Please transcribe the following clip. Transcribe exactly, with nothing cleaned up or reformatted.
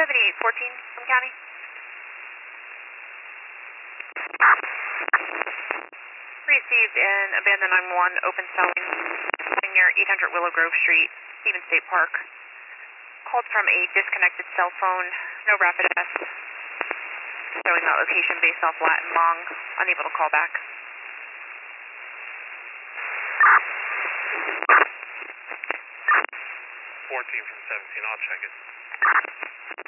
seventy-eight fourteen from county. Received an abandoned nine one one open selling near eight hundred Willow Grove Street, Stevens State Park. Called from a disconnected cell phone, no rapid S. Showing that location based off Latin long, unable to call back. fourteen from seventeen, I'll check it.